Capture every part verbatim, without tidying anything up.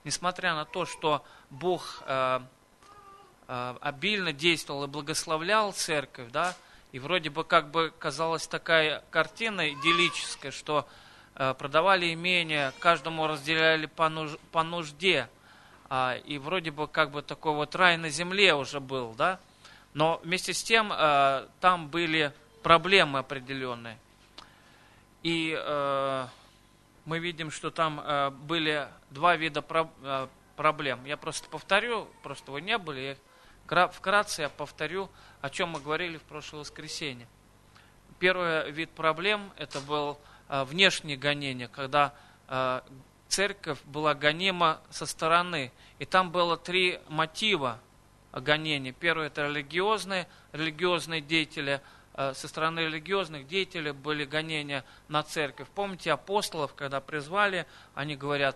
несмотря на то, что Бог э, э, обильно действовал и благословлял церковь, да, и вроде бы как бы казалась такая картина идиллическая, что э, продавали имения, каждому разделяли по, нуж, по нужде, э, и вроде бы как бы такой вот рай на земле уже был, да, но вместе с тем э, там были проблемы определенные. И э, мы видим, что там э, были два вида про, э, проблем. Я просто повторю, просто вы не были, я, вкратце я повторю, о чем мы говорили в прошлое воскресенье. Первый вид проблем – это был э, внешнее гонение, когда э, церковь была гонима со стороны. И там было три мотива гонения. Первый – это религиозные, религиозные деятели. Со стороны религиозных деятелей были гонения на церковь. Помните апостолов, когда призвали, они говорят,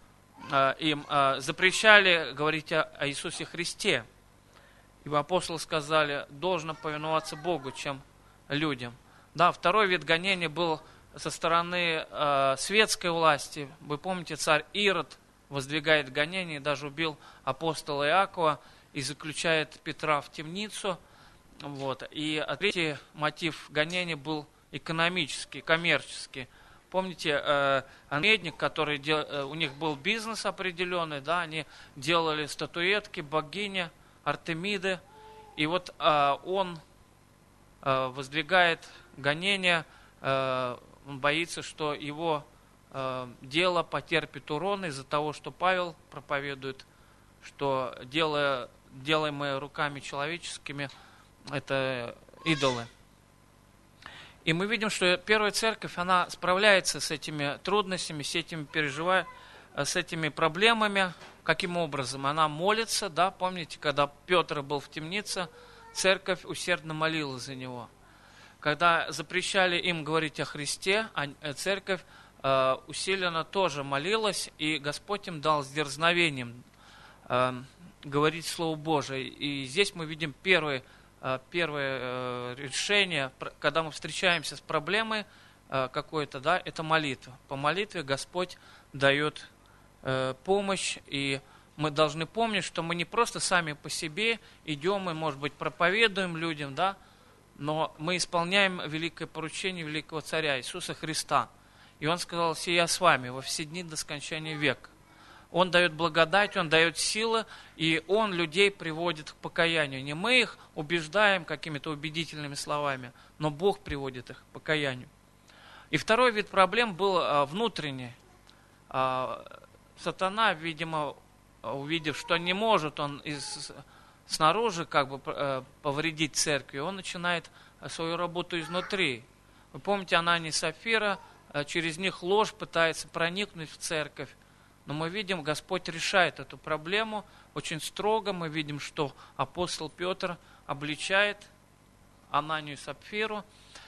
им запрещали говорить о Иисусе Христе. Ибо апостолы сказали, должно повиноваться Богу, чем людям. Да, второй вид гонения был со стороны светской власти. Вы помните, царь Ирод воздвигает гонение, даже убил апостола Иакова и заключает Петра в темницу. Вот. И третий мотив гонения был экономический, коммерческий. Помните, э, медник, который дел, э, у них был бизнес определенный, да, они делали статуэтки богини Артемиды, и вот э, он э, воздвигает гонение, э, он боится, что его э, дело потерпит урон из-за того, что Павел проповедует, что дело, делаемое руками человеческими, это идолы. И мы видим, что первая церковь, она справляется с этими трудностями, с этими переживаниями, с этими проблемами. Каким образом? Она молится, да, помните, когда Петр был в темнице, церковь усердно молилась за него. Когда запрещали им говорить о Христе, церковь э, усиленно тоже молилась, и Господь им дал с дерзновением э, говорить Слово Божие. И здесь мы видим первый Первое решение, когда мы встречаемся с проблемой какой-то, да, это молитва. По молитве Господь дает помощь, и мы должны помнить, что мы не просто сами по себе идем и, может быть, проповедуем людям, да, но мы исполняем великое поручение великого Царя Иисуса Христа. И Он сказал, «Сия с вами во все дни до скончания века». Он дает благодать, Он дает силы, и Он людей приводит к покаянию. Не мы их убеждаем какими-то убедительными словами, но Бог приводит их к покаянию. И второй вид проблем был внутренний. Сатана, видимо, увидев, что не может он из, снаружи как бы повредить церкви, он начинает свою работу изнутри. Вы помните, Анания и Сапфира, через них ложь пытается проникнуть в церковь. Но мы видим, Господь решает эту проблему очень строго. Мы видим, что апостол Петр обличает Ананию и Сапфиру,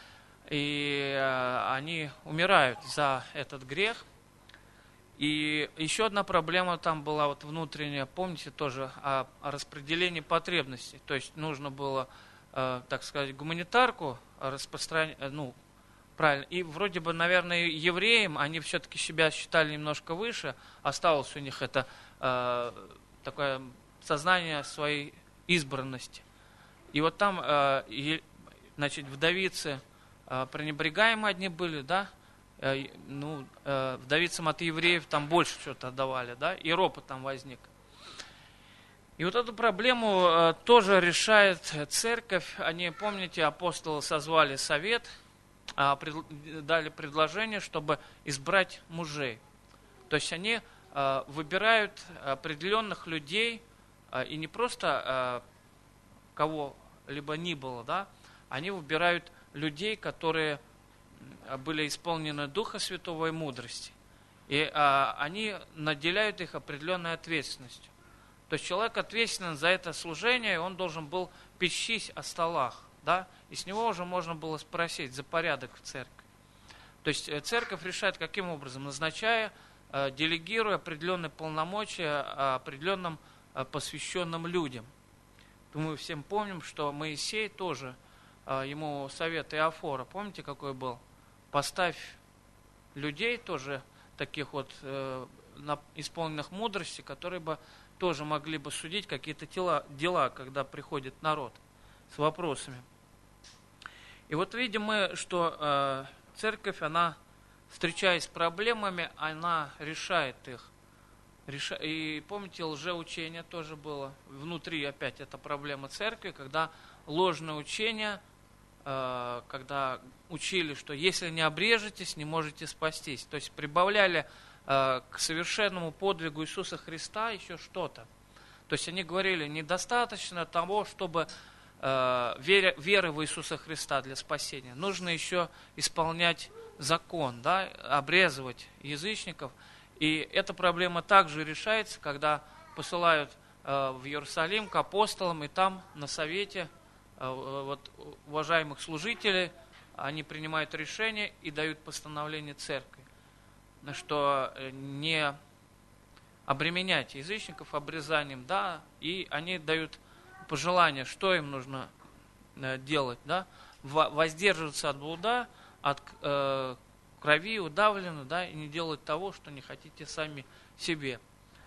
и они умирают за этот грех. И еще одна проблема там была вот внутренняя, помните тоже, о, о распределении потребностей. То есть нужно было, э, так сказать, гуманитарку распространять, ну, правильно. И вроде бы, наверное, евреям, они все-таки себя считали немножко выше, осталось у них это э, такое сознание своей избранности. И вот там, э, и, значит, вдовицы э, пренебрегаемые одни были, да, э, ну, э, вдовицам от евреев там больше что-то отдавали, да, и ропот там возник. И вот эту проблему э, тоже решает церковь. Они, помните, апостолы созвали совет, дали предложение, чтобы избрать мужей. То есть они э, выбирают определенных людей, э, и не просто э, кого-либо ни было, да, они выбирают людей, которые были исполнены Духа Святого и мудрости. И э, они наделяют их определенной ответственностью. То есть человек ответственен за это служение, и он должен был печься о столах. Да? И с него уже можно было спросить за порядок в церкви. То есть церковь решает каким образом? Назначая, э, делегируя определенные полномочия определенным э, посвященным людям. Мы всем помним, что Моисей тоже, э, ему совет Иофора, помните, какой был? Поставь людей тоже, таких вот э, исполненных мудрости, которые бы тоже могли бы судить какие-то дела, дела, когда приходит народ с вопросами. И вот видим мы, что э, церковь, она, встречаясь с проблемами, она решает их. Реша... И помните, лжеучение тоже было. Внутри опять эта проблема церкви, когда ложное учение, э, когда учили, что если не обрежетесь, не можете спастись. То есть прибавляли э, к совершенному подвигу Иисуса Христа еще что-то. То есть они говорили, недостаточно того, чтобы э, веря, веры в Иисуса Христа для спасения. Нужно еще исполнять закон, да, обрезывать язычников. И эта проблема также решается, когда посылают э, в Иерусалим к апостолам, и там на совете э, вот, уважаемых служителей они принимают решение и дают постановление церкви, что не обременять язычников обрезанием, да, и они дают пожелание, что им нужно э, делать, да, воздерживаться от блуда, от э, крови удавлено, да, и не делать того, что не хотите сами себе.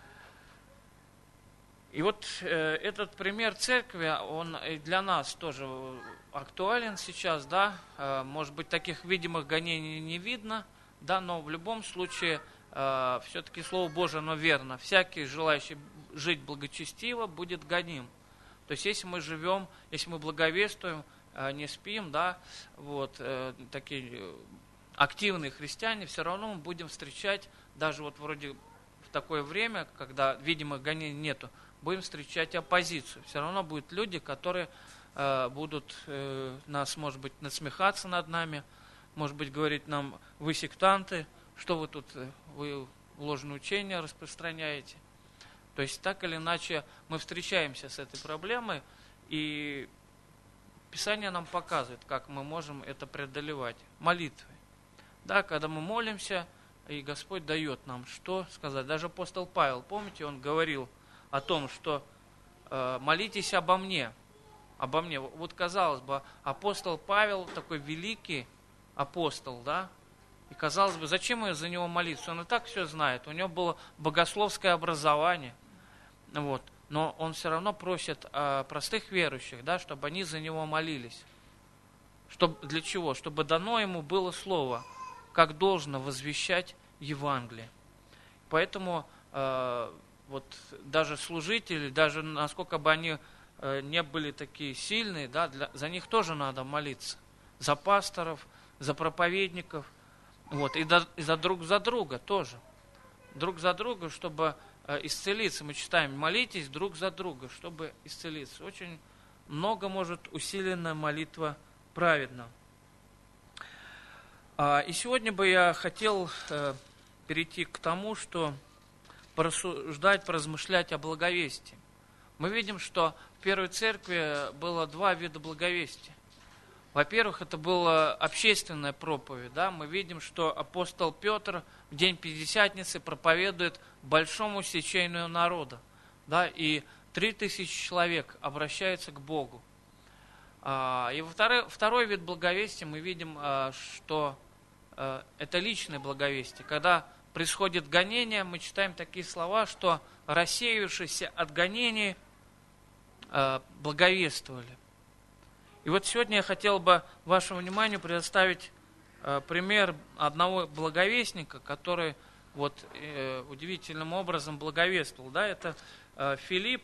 И вот э, этот пример церкви, он и для нас тоже актуален сейчас, да, э, может быть, таких видимых гонений не видно, да, но в любом случае э, все-таки Слово Божие, оно верно. Всякий, желающий жить благочестиво, будет гоним. То есть, если мы живем, если мы благовествуем, э, не спим, да, вот, э, такие активные христиане, все равно мы будем встречать, даже вот вроде в такое время, когда видимых гонений нету, будем встречать оппозицию. Все равно будут люди, которые э, будут э, нас, может быть, насмехаться над нами, может быть, говорить нам, вы сектанты, что вы тут, вы ложное учение распространяете. То есть, так или иначе, мы встречаемся с этой проблемой, и Писание нам показывает, как мы можем это преодолевать. Молитвой. Да, когда мы молимся, и Господь дает нам что сказать. Даже апостол Павел, помните, он говорил о том, что э, молитесь обо мне. Обо мне. Вот, казалось бы, апостол Павел такой великий апостол, да, и казалось бы, зачем за него молиться? Он и так все знает, у него было богословское образование, вот, но он все равно просит э, простых верующих, да, чтобы они за него молились. Чтоб, для чего? Чтобы дано ему было слово, как должно возвещать Евангелие. Поэтому э, вот даже служители, даже насколько бы они э, не были такие сильные, да, для, за них тоже надо молиться. За пасторов, за проповедников, вот, и, до, и за друг за друга тоже. Друг за друга, чтобы э, исцелиться. Мы читаем, молитесь друг за друга, чтобы исцелиться. Очень много может усиленная молитва праведна. А, и сегодня бы я хотел э, перейти к тому, что порассуждать, поразмышлять о благовестии. Мы видим, что в первой церкви было два вида благовестия. Во-первых, это была общественная проповедь. Да? Мы видим, что апостол Петр в день Пятидесятницы проповедует большому сечению народа. Да? И три тысячи человек обращаются к Богу. И второй, второй вид благовестия мы видим, что это личное благовестие. Когда происходит гонение, мы читаем такие слова, что рассеявшиеся от гонений благовествовали. И вот сегодня я хотел бы вашему вниманию предоставить э, пример одного благовестника, который вот, э, удивительным образом благовествовал. Да, это э, Филипп,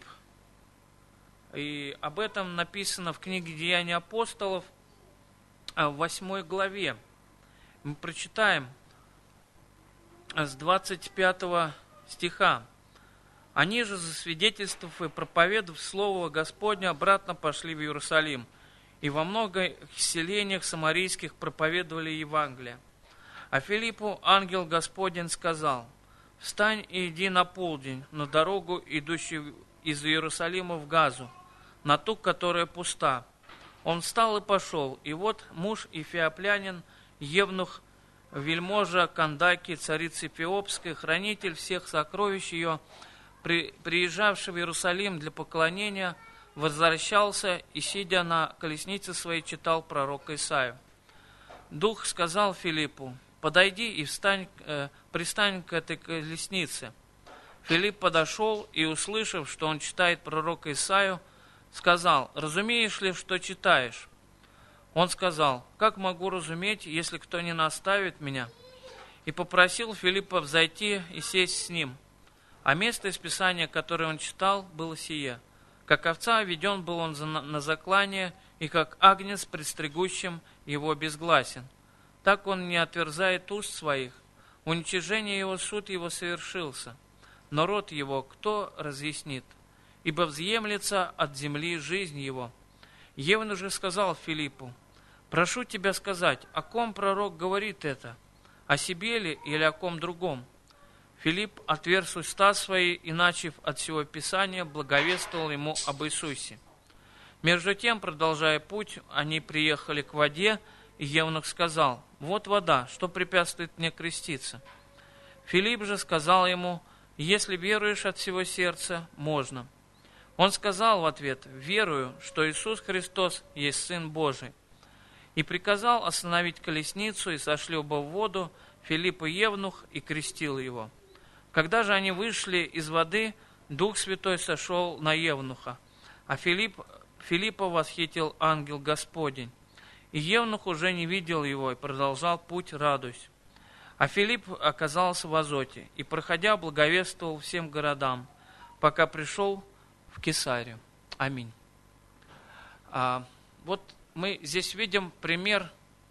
и об этом написано в книге «Деяния апостолов» э, в восьмой главе. Мы прочитаем с двадцать пятого стиха. «Они же, засвидетельствовав и проповедовав Слово Господне, обратно пошли в Иерусалим. И во многих селениях самарийских проповедовали Евангелие. А Филиппу ангел Господень сказал: встань и иди на полдень на дорогу, идущую из Иерусалима в Газу, на ту, которая пуста. Он встал и пошел, и вот муж эфиоплянин, евнух, вельможа Кандаки, царицы Эфиопской, хранитель всех сокровищ ее, при, приезжавший в Иерусалим для поклонения, возвращался и, сидя на колеснице своей, читал пророка Исаию. Дух сказал Филиппу: подойди и встань, э, пристань к этой колеснице. Филипп подошел и, услышав, что он читает пророка Исаию, сказал: «Разумеешь ли, что читаешь?» Он сказал: «Как могу разуметь, если кто не наставит меня?» И попросил Филиппа взойти и сесть с ним. А место из Писания, которое он читал, было сие: «Как овца веден был он на заклание, и как агнец пред стригущим его безгласен. Так он не отверзает уст своих. Уничижение его суд его совершился. Но род его кто разъяснит? Ибо взъемлется от земли жизнь его». Евнух же сказал Филиппу: «Прошу тебя сказать, о ком пророк говорит это? О себе ли или о ком другом?» Филипп отверз уста свои и, начав от всего Писания, благовествовал ему об Иисусе. Между тем, продолжая путь, они приехали к воде, и Евнух сказал: «Вот вода, что препятствует мне креститься?» Филипп же сказал ему: «Если веруешь от всего сердца, можно». Он сказал в ответ: «Верую, что Иисус Христос есть Сын Божий». И приказал остановить колесницу, и сошли оба в воду, Филипп и Евнух, и крестил его. Когда же они вышли из воды, Дух Святой сошел на Евнуха, а Филипп, Филиппа восхитил ангел Господень. И Евнух уже не видел его, и продолжал путь, радуясь. А Филипп оказался в Азоте, и, проходя, благовествовал всем городам, пока пришел в Кесарию. Аминь. А, вот мы здесь видим пример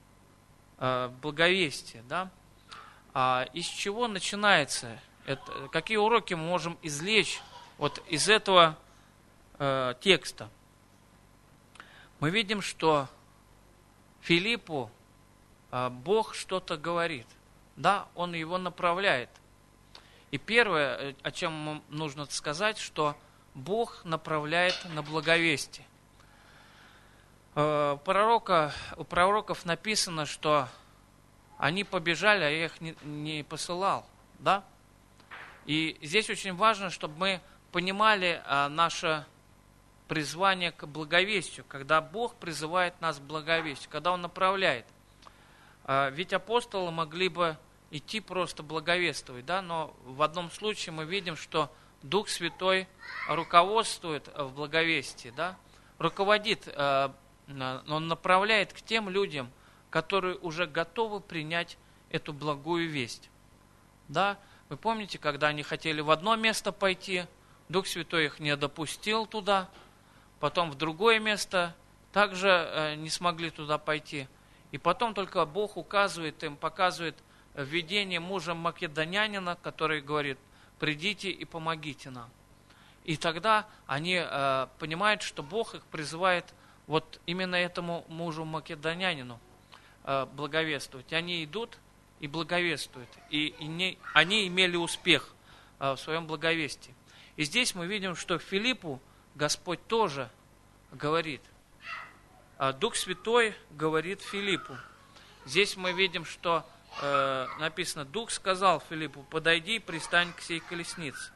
а, благовестия, да? А, из чего начинается это? Какие уроки мы можем извлечь вот из этого а, текста? Мы видим, что Филиппу а, Бог что-то говорит, да, Он его направляет. И первое, о чем нужно сказать, что Бог направляет на благовестие. У, пророка, у пророков написано, что они побежали, а я их не, не посылал, да? И здесь очень важно, чтобы мы понимали а, наше призвание к благовестию, когда Бог призывает нас к благовестию, когда Он направляет. А, ведь апостолы могли бы идти просто благовествовать, да? Но в одном случае мы видим, что Дух Святой руководствует в благовестии, да? Руководит, э, Он направляет к тем людям, которые уже готовы принять эту благую весть. Да? Вы помните, когда они хотели в одно место пойти, Дух Святой их не допустил туда, потом в другое место также э, не смогли туда пойти. И потом только Бог указывает им, показывает видение мужа македонянина, который говорит: «Придите и помогите нам». И тогда они э, понимают, что Бог их призывает вот именно этому мужу македонянину э, благовествовать. И они идут и благовествуют. И, и не, они имели успех э, в своем благовестии. И здесь мы видим, что Филиппу Господь тоже говорит. Э, Дух Святой говорит Филиппу. Здесь мы видим, что э, написано: Дух сказал Филиппу: «Подойди и пристань к сей колеснице».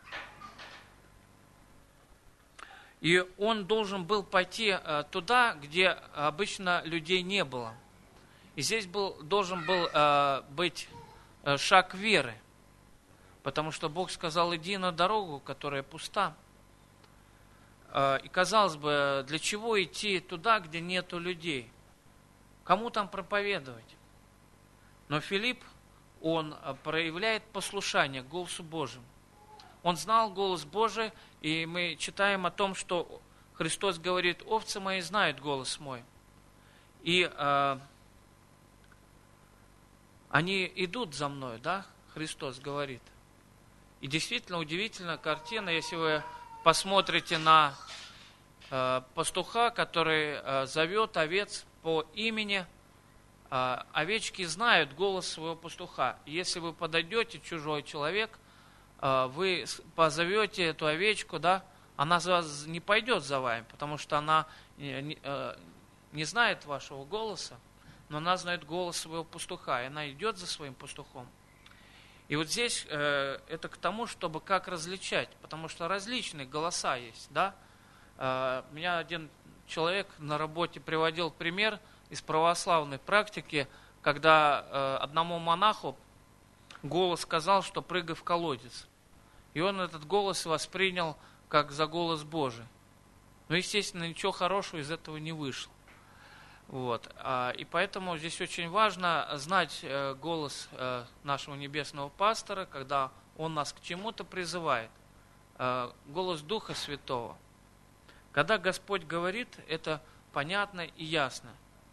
И он должен был пойти э, туда, где обычно людей не было. И здесь был, должен был э, быть э, шаг веры, потому что Бог сказал: «Иди на дорогу, которая пуста». Э, и казалось бы, для чего идти туда, где нету людей? Кому там проповедовать? Но Филипп, он проявляет послушание голосу Божьему. Он знал голос Божий, и мы читаем о том, что Христос говорит: «Овцы мои знают голос мой». И э, они идут за мной, да, Христос говорит. И действительно удивительная картина, если вы посмотрите на э, пастуха, который э, зовет овец по имени. Э, овечки знают голос своего пастуха. Если вы подойдете, чужой человек, э, вы позовете эту овечку, да, она за вас не пойдет за вами, потому что она не, э, не знает вашего голоса, но она знает голос своего пастуха, и она идет за своим пастухом. И вот здесь э, это к тому, чтобы как различать, потому что различные голоса есть, да. Э, меня один человек на работе приводил пример из православной практики, когда э, одному монаху голос сказал, что прыгай в колодец. И и он этот голос воспринял как за голос Божий. Но, естественно, ничего хорошего из этого не вышло. Вот. И поэтому здесь очень важно знать голос нашего небесного пастора, когда он нас к чему-то призывает. Голос Духа Святого. Когда Господь говорит, это понятно и ясно.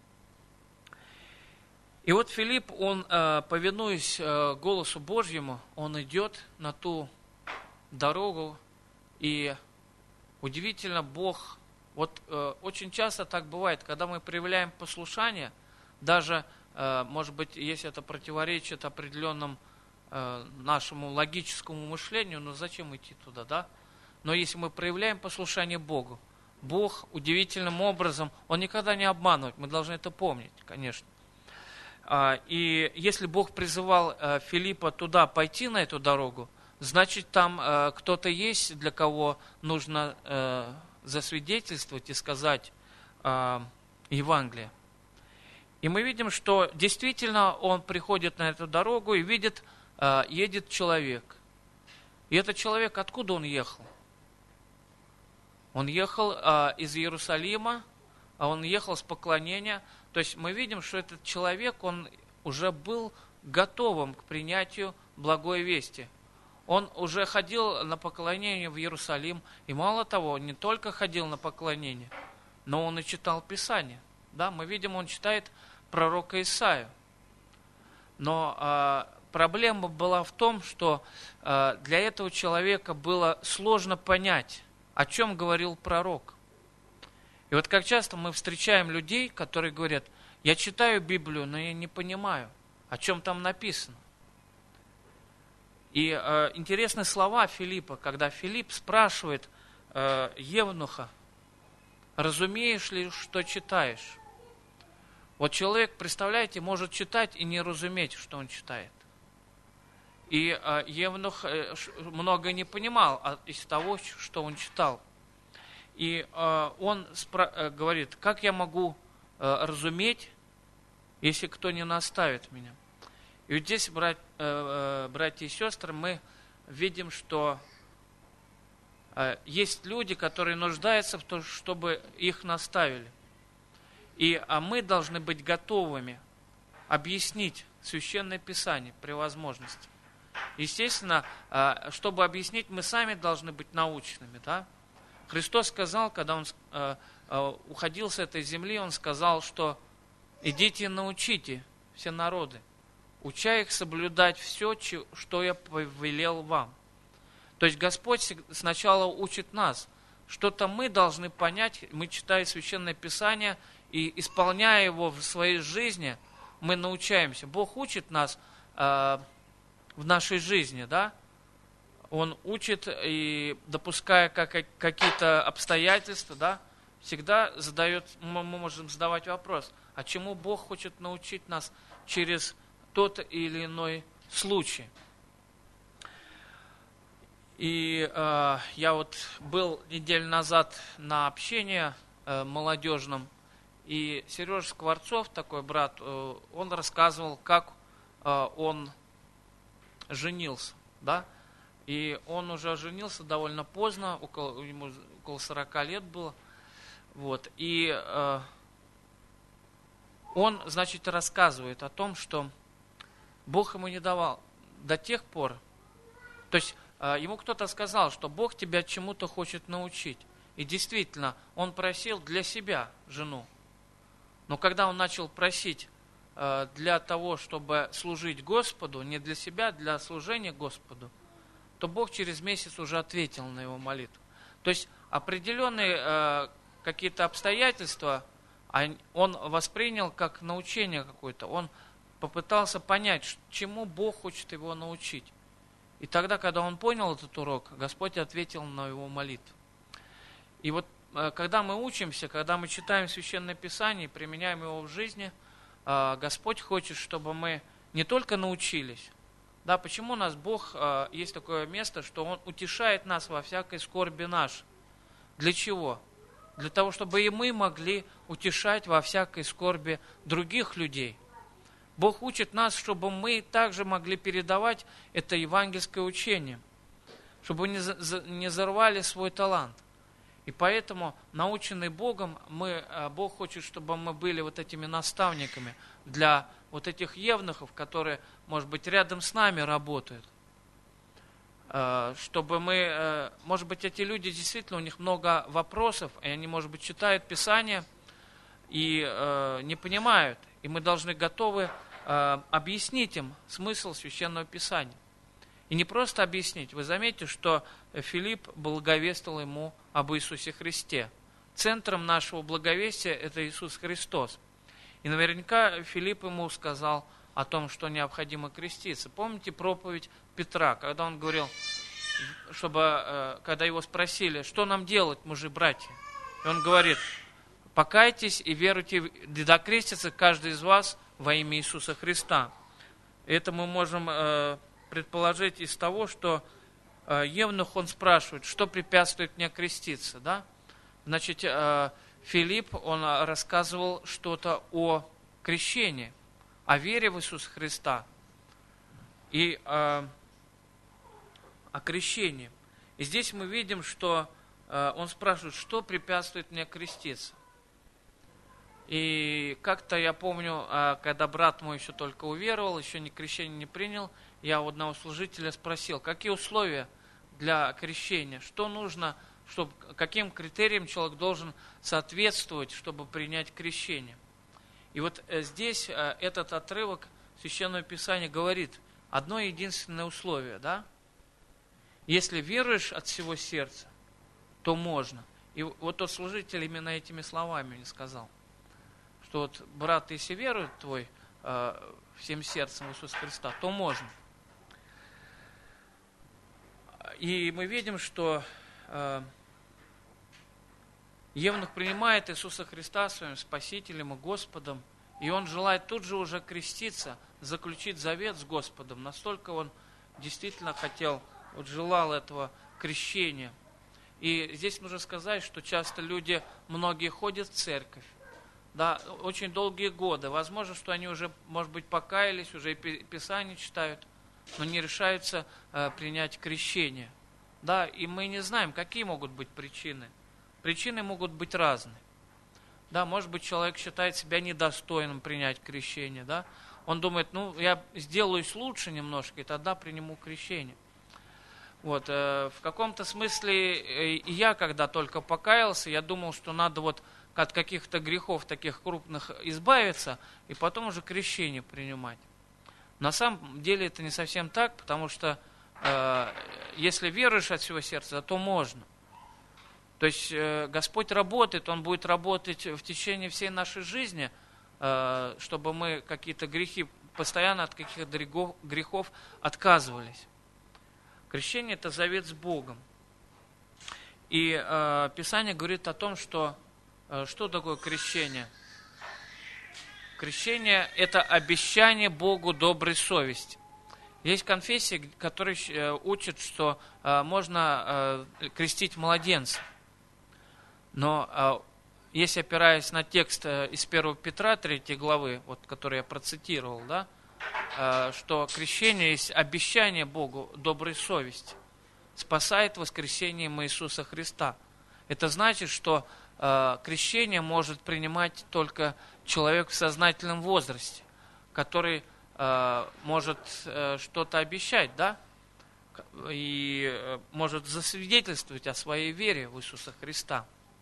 И вот Филипп, он, повинуясь голосу Божьему, он идет на ту дорогу, и удивительно, Бог, вот очень часто так бывает, когда мы проявляем послушание, даже, может быть, если это противоречит определенному нашему логическому мышлению, но зачем идти туда, да? Но если мы проявляем послушание Богу, Бог удивительным образом, Он никогда не обманывает, мы должны это помнить, конечно. И если Бог призывал Филиппа туда пойти, на эту дорогу, значит, там кто-то есть, для кого нужно засвидетельствовать и сказать Евангелие. И мы видим, что действительно он приходит на эту дорогу и видит, едет человек. И этот человек, откуда он ехал? Он ехал а, из Иерусалима, а он ехал с поклонения. То есть мы видим, что этот человек, он уже был готовым к принятию благой вести. Он уже ходил на поклонение в Иерусалим. И мало того, он не только ходил на поклонение, но он и читал Писание. Да, мы видим, он читает пророка Исаию. Но а, проблема была в том, что а, для этого человека было сложно понять, о чем говорил пророк. И вот как часто мы встречаем людей, которые говорят: я читаю Библию, но я не понимаю, о чем там написано. И э, интересные слова Филиппа, когда Филипп спрашивает э, Евнуха: разумеешь ли, что читаешь? Вот человек, представляете, может читать и не разуметь, что он читает. И э, Евнух э, много не понимал из того, что он читал. И э, он спра- э, говорит: как я могу э, разуметь, если кто не наставит меня? И вот здесь, брат, э, э, братья и сестры, мы видим, что э, есть люди, которые нуждаются в том, чтобы их наставили. И а мы должны быть готовыми объяснить Священное Писание при возможности. Естественно, чтобы объяснить, мы сами должны быть научными. Да? Христос сказал, когда Он уходил с этой земли, Он сказал, что идите и научите все народы, уча их соблюдать все, что я повелел вам. То есть Господь сначала учит нас. Что-то мы должны понять, мы читая Священное Писание и исполняя его в своей жизни, мы научаемся. Бог учит нас в нашей жизни, да, Он учит, и допуская как, какие-то обстоятельства, да, всегда задает, мы можем задавать вопрос: а чему Бог хочет научить нас через тот или иной случай? И э, я вот был неделю назад на общении э, молодежном, и Сережа Скворцов, такой брат, э, он рассказывал, как э, он женился, да, и он уже женился довольно поздно, около, ему около сорока лет было, вот, и э, он, значит, рассказывает о том, что Бог ему не давал до тех пор, то есть э, ему кто-то сказал, что Бог тебя чему-то хочет научить, и действительно, он просил для себя жену, но когда он начал просить для того, чтобы служить Господу, не для себя, для служения Господу, то Бог через месяц уже ответил на его молитву. То есть определенные э, какие-то обстоятельства он воспринял как научение какое-то. Он попытался понять, чему Бог хочет его научить. И тогда, когда он понял этот урок, Господь ответил на его молитву. И вот э, когда мы учимся, когда мы читаем Священное Писание и применяем его в жизни, Господь хочет, чтобы мы не только научились. Да, почему у нас Бог, есть такое место, что Он утешает нас во всякой скорби нашей. Для чего? Для того, чтобы и мы могли утешать во всякой скорби других людей. Бог учит нас, чтобы мы также могли передавать это евангельское учение. чтобы не, за, не зарвали свой талант. И поэтому, наученный Богом, мы, Бог хочет, чтобы мы были вот этими наставниками для вот этих евнухов, которые, может быть, рядом с нами работают. Чтобы мы, может быть, эти люди действительно, у них много вопросов, и они, может быть, читают Писание и не понимают. И мы должны готовы объяснить им смысл Священного Писания. И не просто объяснить. Вы заметите, что Филипп благовествовал ему об Иисусе Христе. Центром нашего благовестия это Иисус Христос. И наверняка Филипп ему сказал о том, что необходимо креститься. Помните проповедь Петра, когда он говорил, чтобы, когда его спросили, что нам делать, мужи, братья? И он говорит, покайтесь и веруйте, да крестится каждый из вас во имя Иисуса Христа. Это мы можем предположить из того, что евнух, он спрашивает, что препятствует мне креститься, да? Значит, Филипп, он рассказывал что-то о крещении, о вере в Иисуса Христа и о, о крещении. И здесь мы видим, что он спрашивает, что препятствует мне креститься. И как-то я помню, когда брат мой еще только уверовал, еще ни крещение не принял, я у одного служителя спросил, какие условия для крещения, что нужно, чтобы, каким критериям человек должен соответствовать, чтобы принять крещение. И вот здесь этот отрывок Священного Писания говорит одно единственное условие, да? Если веруешь от всего сердца, то можно. И вот тот служитель именно этими словами мне сказал, что вот, брат, если верует твой э, всем сердцем в Иисуса Христа, то можно. И мы видим, что э, евнух принимает Иисуса Христа своим Спасителем и Господом, и он желает тут же уже креститься, заключить завет с Господом. Настолько он действительно хотел, вот желал этого крещения. И здесь нужно сказать, что часто люди, многие ходят в церковь, да, очень долгие годы. Возможно, что они уже, может быть, покаялись, уже и Писание читают, но не решаются э, принять крещение. Да, и мы не знаем, какие могут быть причины. Причины могут быть разные. Да, может быть, человек считает себя недостойным принять крещение. Да? Он думает, ну, я сделаюсь лучше немножко, и тогда приниму крещение. Вот, э, в каком-то смысле э, и я, когда только покаялся, я думал, что надо вот от каких-то грехов таких крупных избавиться, и потом уже крещение принимать. На самом деле это не совсем так, потому что э, если веруешь от всего сердца, то можно. То есть э, Господь работает, Он будет работать в течение всей нашей жизни, э, чтобы мы какие-то грехи, постоянно от каких-то грехов, грехов отказывались. Крещение – это завет с Богом. И э, Писание говорит о том, что что такое крещение? Крещение – это обещание Богу доброй совести. Есть конфессии, которые учат, что можно крестить младенцев. Но если опираясь на текст из первого Петра, третьей главы, вот, который я процитировал, да, что крещение есть обещание Богу доброй совести, спасает воскресением Иисуса Христа. Это значит, что крещение может принимать только человек в сознательном возрасте, который э, может э, что-то обещать, да, и э, может засвидетельствовать о своей вере в Иисуса Христа.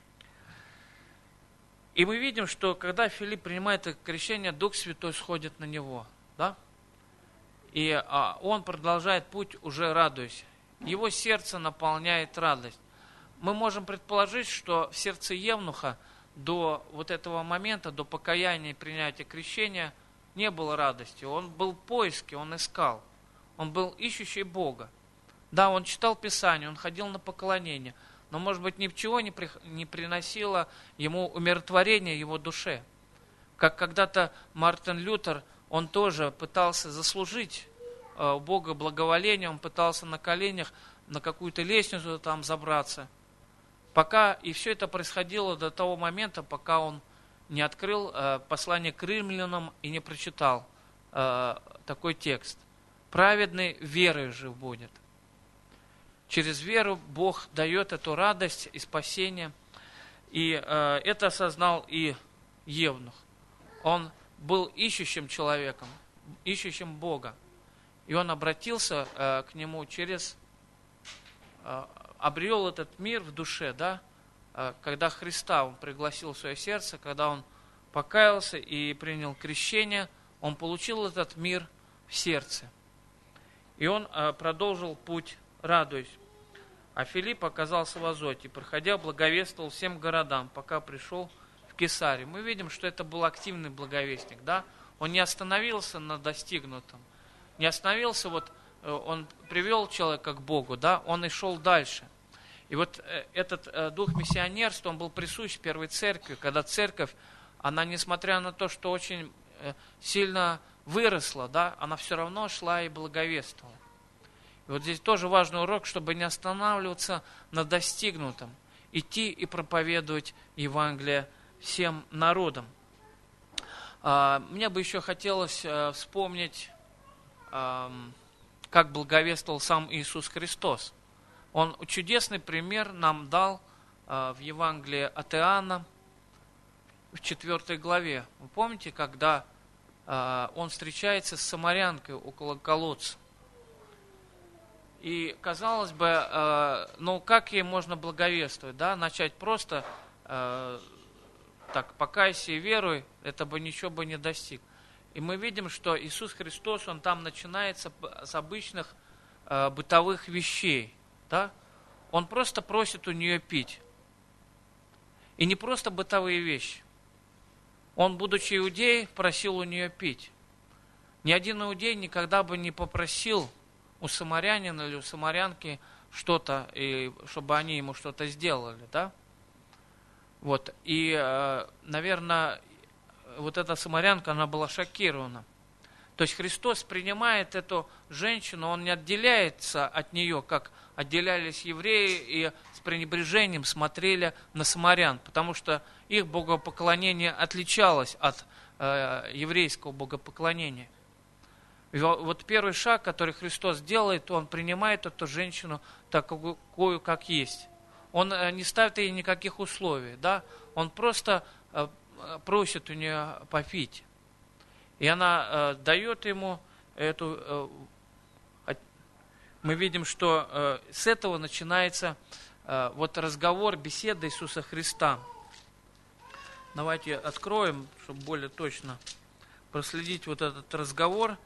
И мы видим, что когда Филипп принимает это крещение, Дух Святой сходит на него, да, и а, он продолжает путь, уже радуясь. Его сердце наполняет радость. Мы можем предположить, что в сердце евнуха до вот этого момента, до покаяния и принятия крещения, не было радости. Он был в поиске, он искал. Он был ищущий Бога. Да, он читал Писание, он ходил на поклонение, но, может быть, ничего не, при, не приносило ему умиротворения его душе. Как когда-то Мартин Лютер, он тоже пытался заслужить у Бога благоволение, он пытался на коленях на какую-то лестницу там забраться. Пока, и все это происходило до того момента, пока он не открыл э, послание к римлянам и не прочитал э, такой текст. «Праведный верой жив будет». через веру Бог дает эту радость и спасение. И э, это осознал и Евнух. Он был ищущим человеком, ищущим Бога. И он обратился э, к нему через, э, обрел этот мир в душе, да, э, когда Христа он пригласил в свое сердце, когда он покаялся и принял крещение, он получил этот мир в сердце. И он э, продолжил путь, радуясь. А Филипп оказался в Азоте, проходя, благовествовал всем городам, пока пришел в Кесарию. Мы видим, что это был активный благовестник, да? Он не остановился на достигнутом, не остановился, вот он привел человека к Богу, да? Он и шел дальше. И вот этот дух миссионерства, он был присущ первой церкви, когда церковь, она, несмотря на то, что очень сильно выросла, да, она все равно шла и благовествовала. И вот здесь тоже важный урок, чтобы не останавливаться на достигнутом, идти и проповедовать Евангелие всем народам. Мне бы еще хотелось вспомнить, как благовествовал сам Иисус Христос. Он чудесный пример нам дал в Евангелии от Иоанна в четвёртой главе. Вы помните, когда он встречается с самарянкой около колодца? И, казалось бы, э, ну как ей можно благовествовать, да, начать просто, э, так, покайся и веруй, это бы ничего бы не достиг. И мы видим, что Иисус Христос, Он там начинается с обычных э, бытовых вещей, да, Он просто просит у нее пить. И не просто бытовые вещи. Он, будучи иудеем, просил у нее пить. Ни один иудей никогда бы не попросил у самарянина или у самарянки что-то, и чтобы они ему что-то сделали, да? Вот, и, наверное, вот эта самарянка, она была шокирована. То есть Христос принимает эту женщину, Он не отделяется от нее, как отделялись евреи и с пренебрежением смотрели на самарян, потому что их богопоклонение отличалось от э, еврейского богопоклонения. И вот первый шаг, который Христос делает, Он принимает эту женщину такую, как есть. Он не ставит ей никаких условий, да? Он просто просит у нее попить. И она дает ему эту... Мы видим, что с этого начинается вот разговор, беседа Иисуса Христа. Давайте откроем, чтобы более точно проследить вот этот разговор.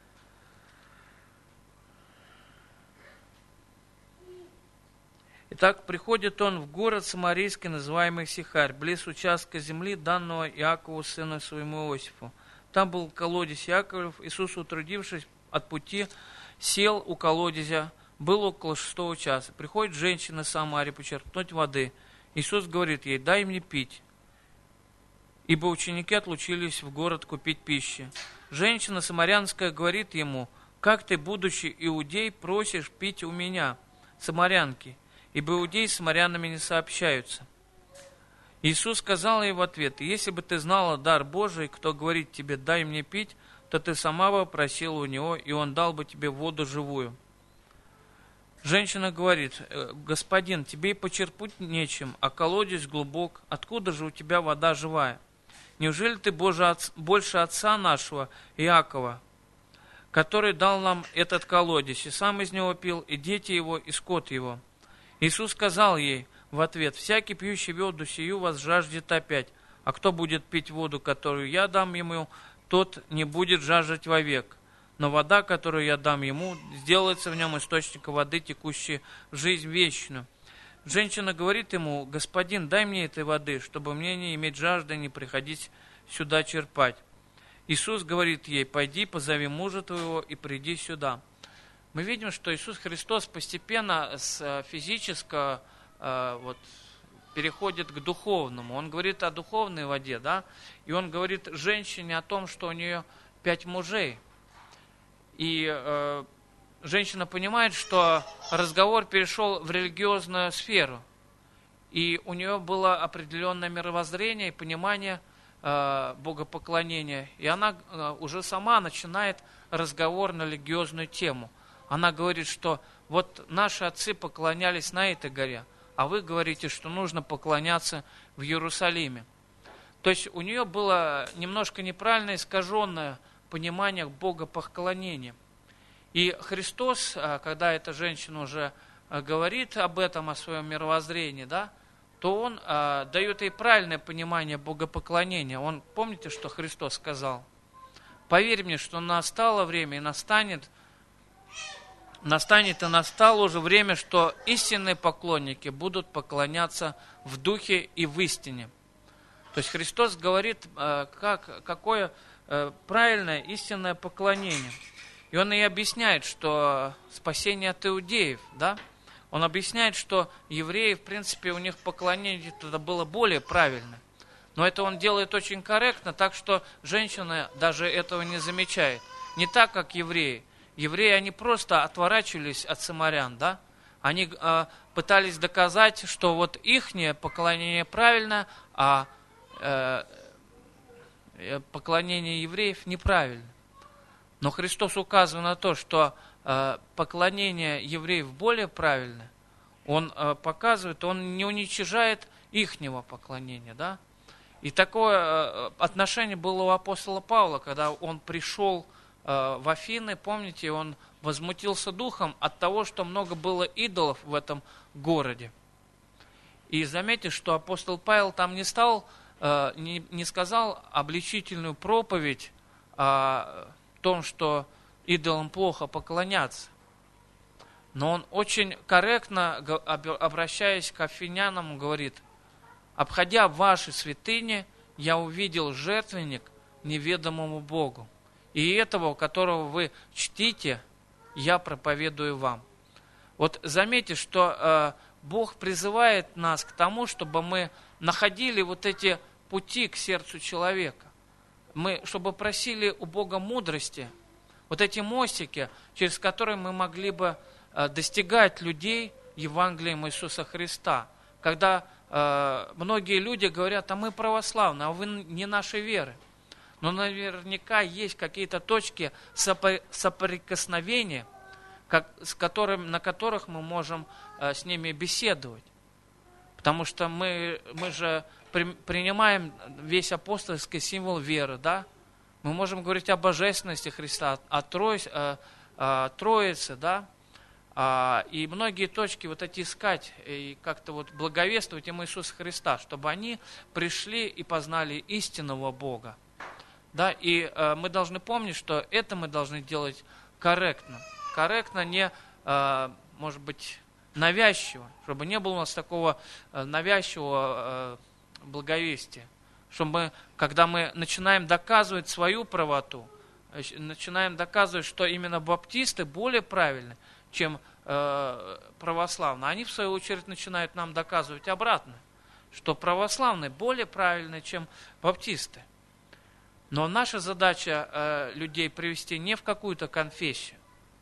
Итак, приходит он в город Самарийский, называемый Сихарь, близ участка земли, данного Иакову, сыну своему Иосифу. Там был колодец Иаковлев. Иисус, утрудившись от пути, сел у колодезя. Было около шестого часа. Приходит женщина из Самарии почерпнуть воды. Иисус говорит ей: дай мне пить. Ибо ученики отлучились в город купить пищи. Женщина самарянская говорит ему: как ты, будучи иудей, просишь пить у меня, самарянки? Ибо иудеи с самарянами не сообщаются. Иисус сказал ей в ответ: если бы ты знала дар Божий, кто говорит тебе: дай мне пить, то ты сама бы просила у него, и он дал бы тебе воду живую. Женщина говорит: господин, тебе и почерпнуть нечем, а колодец глубок, откуда же у тебя вода живая? Неужели ты больше отца нашего, Иакова, который дал нам этот колодец, и сам из него пил, и дети его, и скот его? Иисус сказал ей в ответ: всякий, пьющий воду сию, вас жаждет опять, а кто будет пить воду, которую я дам ему, тот не будет жаждать вовек. Но вода, которую я дам ему, сделается в нем источником воды, текущей в жизнь вечную. Женщина говорит ему: господин, дай мне этой воды, чтобы мне не иметь жажды, не приходить сюда черпать. Иисус говорит ей: пойди, позови мужа твоего и приди сюда. Мы видим, что Иисус Христос постепенно с физического э, вот, переходит к духовному. Он говорит о духовной воде, да, и он говорит женщине о том, что у нее пять мужей. И э, женщина понимает, что разговор перешел в религиозную сферу, и у нее было определенное мировоззрение и понимание э, богопоклонения, и она э, уже сама начинает разговор на религиозную тему. Она говорит, что вот наши отцы поклонялись на этой горе, а вы говорите, что нужно поклоняться в Иерусалиме. То есть у нее было немножко неправильно искаженное понимание богопоклонения. И Христос, когда эта женщина уже говорит об этом, о своем мировоззрении, да, то Он а, дает ей правильное понимание богопоклонения. Он, помните, что Христос сказал? Поверь мне, что настало время и настанет, настанет и настало уже время, что истинные поклонники будут поклоняться в духе и в истине. То есть Христос говорит, как, какое правильное истинное поклонение. И Он и объясняет, что спасение от иудеев, да? Он объясняет, что евреи, в принципе, у них поклонение тогда было более правильное. Но это Он делает очень корректно, так что женщина даже этого не замечает. Не так, как евреи. Евреи, они просто отворачивались от самарян, да? Они э, пытались доказать, что вот ихнее поклонение правильно, а э, поклонение евреев неправильно. Но Христос указывает на то, что э, поклонение евреев более правильное. Он э, показывает, Он не уничижает ихнего поклонения, да? И такое э, отношение было у апостола Павла, когда он пришел э, в Афины, помните, он возмутился духом от того, что много было идолов в этом городе. И заметьте, что апостол Павел там не стал, э, не, не сказал обличительную проповедь о том, что идолам плохо поклоняться. Но он очень корректно, обращаясь к афинянам, говорит: «Обходя ваши святыни, я увидел жертвенник неведомому Богу, и этого, которого вы чтите, я проповедую вам». Вот заметьте, что э, Бог призывает нас к тому, чтобы мы находили вот эти пути к сердцу человека. Мы, чтобы просили у Бога мудрости, вот эти мостики, через которые мы могли бы э, достигать людей Евангелием Иисуса Христа. Когда э, многие люди говорят: а мы православные, а вы не нашей веры. Но наверняка есть какие-то точки соприкосновения, как, с которыми, на которых мы можем э, с ними беседовать. Потому что мы, мы же при, принимаем весь апостольский символ веры, да? Мы можем говорить о божественности Христа, о, Трой, о, о Троице, да? А, и многие точки вот эти искать и как-то вот благовествовать им Иисуса Христа, чтобы они пришли и познали истинного Бога. Да? И э, мы должны помнить, что это мы должны делать корректно. Корректно, не, э, может быть, навязчиво, чтобы не было у нас такого э, навязчивого э, благовестия. Чтобы мы, когда мы начинаем доказывать свою правоту, э, начинаем доказывать, что именно баптисты более правильны, чем э, православные, они в свою очередь начинают нам доказывать обратно, что православные более правильны, чем баптисты. Но наша задача э, людей привести не в какую-то конфессию,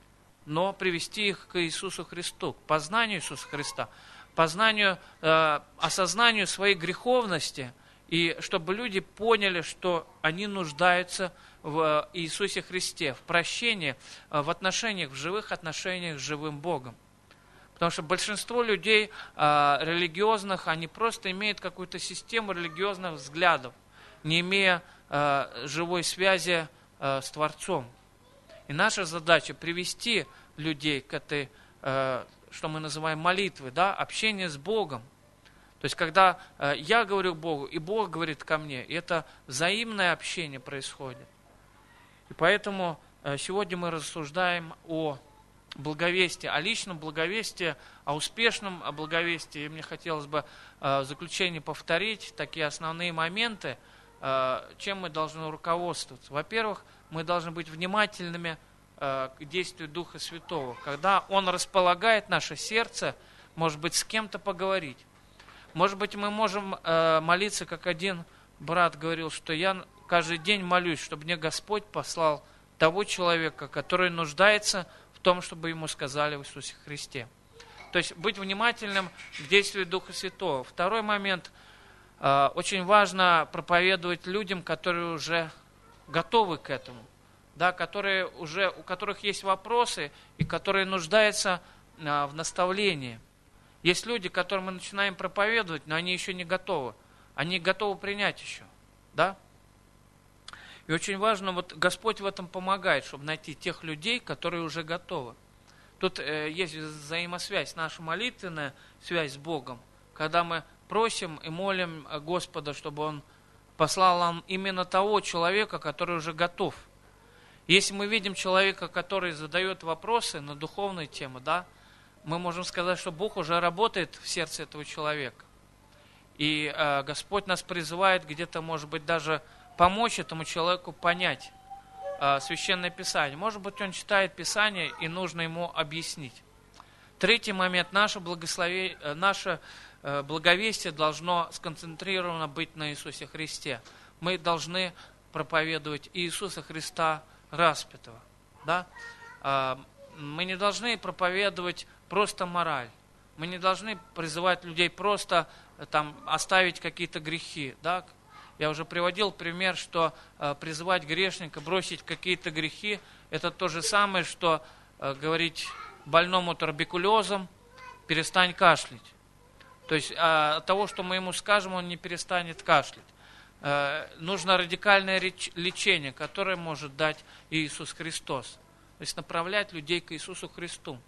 но привести их к Иисусу Христу, к познанию Иисуса Христа, познанию, э, осознанию своей греховности, и чтобы люди поняли, что они нуждаются в Иисусе Христе, в прощении, в отношениях, в живых отношениях с живым Богом. Потому что большинство людей э, религиозных, они просто имеют какую-то систему религиозных взглядов, не имея э, живой связи э, с Творцом. И наша задача привести людей к этой, э, что мы называем молитвой, да, общение с Богом. То есть, когда э, я говорю Богу, и Бог говорит ко мне, и это взаимное общение происходит. И поэтому э, сегодня мы рассуждаем о благовестии, о личном благовестии, о успешном благовестии. И мне хотелось бы э, в заключение повторить такие основные моменты, э, чем мы должны руководствоваться. Во-первых, мы должны быть внимательными э, к действию Духа Святого. Когда Он располагает наше сердце, может быть, с кем-то поговорить. Может быть, мы можем э, молиться, как один брат говорил, что я каждый день молюсь, чтобы мне Господь послал того человека, который нуждается в том, чтобы ему сказали в Иисусе Христе. То есть быть внимательным к действию Духа Святого. Второй момент. Э, очень важно проповедовать людям, которые уже готовы к этому, да, которые уже, у которых есть вопросы и которые нуждаются в наставлении. Есть люди, которым мы начинаем проповедовать, но они еще не готовы. Они готовы принять еще. Да? И очень важно, вот Господь в этом помогает, чтобы найти тех людей, которые уже готовы. Тут э, есть взаимосвязь, наша молитвенная связь с Богом, когда мы просим и молим Господа, чтобы Он послал нам именно того человека, который уже готов. Если мы видим человека, который задает вопросы на духовные темы, да, мы можем сказать, что Бог уже работает в сердце этого человека. И э, Господь нас призывает где-то, может быть, даже помочь этому человеку понять э, Священное Писание. Может быть, он читает Писание, и нужно ему объяснить. Третий момент. Наше, благослове... наше э, благовестие должно сконцентрировано быть на Иисусе Христе. Мы должны проповедовать Иисуса Христа распятого. Да? Э, мы не должны проповедовать просто мораль. Мы не должны призывать людей просто там, оставить какие-то грехи. Да? Я уже приводил пример, что э, призывать грешника бросить какие-то грехи, это то же самое, что э, говорить больному туберкулезом, перестань кашлять. То есть э, от того, что мы ему скажем, он не перестанет кашлять. Э, нужно радикальное реч- лечение, которое может дать Иисус Христос. То есть направлять людей к Иисусу Христу.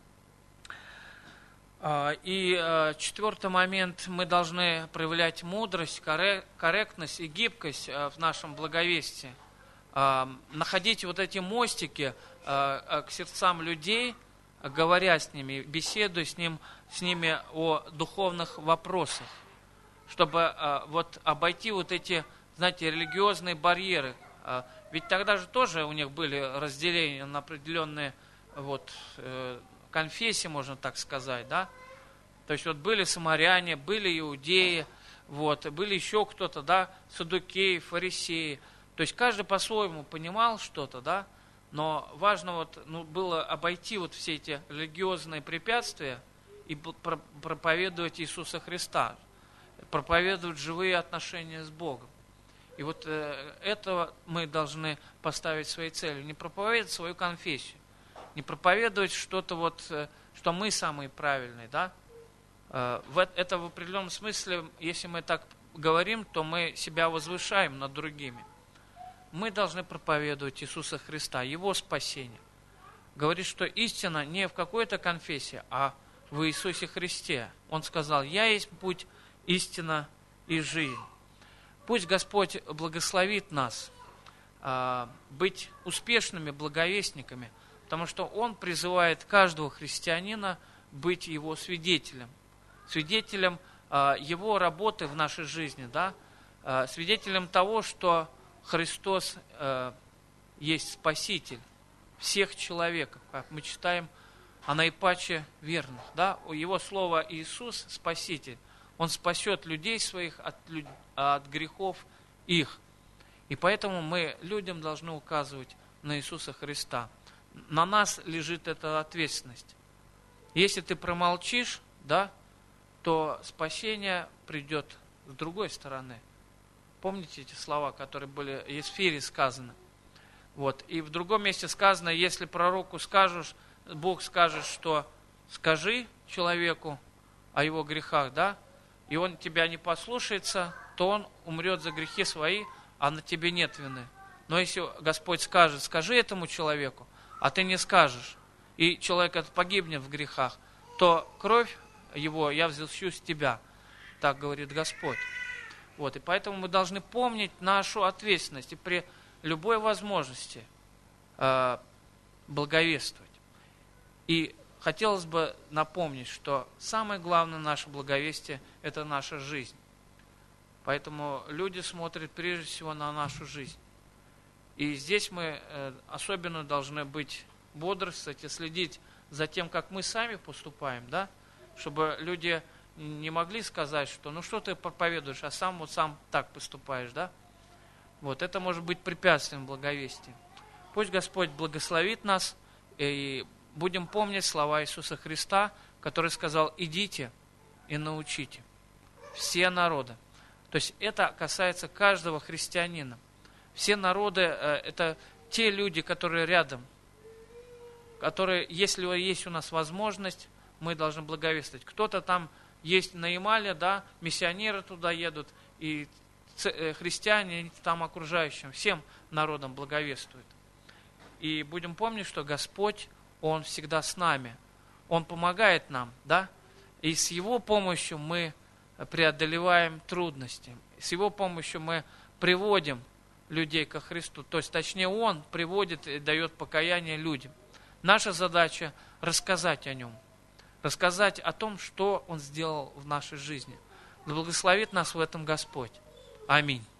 И четвертый момент, мы должны проявлять мудрость, корректность и гибкость в нашем благовестии. Находить вот эти мостики к сердцам людей, говоря с ними, беседуя с, ним, с ними о духовных вопросах, чтобы вот обойти вот эти, знаете, религиозные барьеры. Ведь тогда же тоже у них были разделения на определенные вот, конфессии, можно так сказать, да? То есть вот были самаряне, были иудеи, вот, были еще кто-то, да, саддукеи, фарисеи. То есть каждый по-своему понимал что-то, да, но важно вот, ну, было обойти вот все эти религиозные препятствия и проповедовать Иисуса Христа, проповедовать живые отношения с Богом. И вот э, этого мы должны поставить своей целью, не проповедовать свою конфессию, не проповедовать что-то вот, что мы самые правильные, да? Это в определенном смысле, если мы так говорим, то мы себя возвышаем над другими. Мы должны проповедовать Иисуса Христа, Его спасение. Говорит, что истина не в какой-то конфессии, а в Иисусе Христе. Он сказал: «Я есть путь, истина и жизнь». Пусть Господь благословит нас быть успешными благовестниками, потому что Он призывает каждого христианина быть Его свидетелем. Свидетелем э, Его работы в нашей жизни, да? э, свидетелем того, что Христос э, есть Спаситель всех человеков, как мы читаем о наипаче верных. Да? Его слово Иисус – Спаситель. Он спасет людей своих от, от грехов их. И поэтому мы людям должны указывать на Иисуса Христа. На нас лежит эта ответственность. Если ты промолчишь, да, то спасение придет с другой стороны. Помните эти слова, которые были в Есфире сказаны? Вот. И в другом месте сказано: если пророку скажешь, Бог скажет, что скажи человеку о его грехах, да, и он тебя не послушается, то он умрет за грехи свои, а на тебе нет вины. Но если Господь скажет: скажи этому человеку, а ты не скажешь, и человек этот погибнет в грехах, то кровь его я взыщу с тебя, так говорит Господь. Вот, и поэтому мы должны помнить нашу ответственность и при любой возможности э, благовествовать. И хотелось бы напомнить, что самое главное наше благовестие – это наша жизнь. Поэтому люди смотрят прежде всего на нашу жизнь. И здесь мы э, особенно должны быть бодрствовать и следить за тем, как мы сами поступаем, да? Чтобы люди не могли сказать, что ну что ты проповедуешь, а сам вот сам так поступаешь, да? Вот это может быть препятствием благовестия. Пусть Господь благословит нас, и будем помнить слова Иисуса Христа, который сказал: идите и научите все народы. То есть это касается каждого христианина. Все народы – это те люди, которые рядом. которые, если есть у нас возможность, мы должны благовествовать. Кто-то там есть на Ямале, да, миссионеры туда едут, и христиане там окружающим, всем народам благовествуют. И будем помнить, что Господь, Он всегда с нами. Он помогает нам, да, и с Его помощью мы преодолеваем трудности. С Его помощью мы приводим людей ко Христу. То есть, точнее, Он приводит и дает покаяние людям. Наша задача рассказать о Нем. Рассказать о том, что Он сделал в нашей жизни. Да благословит нас в этом Господь. Аминь.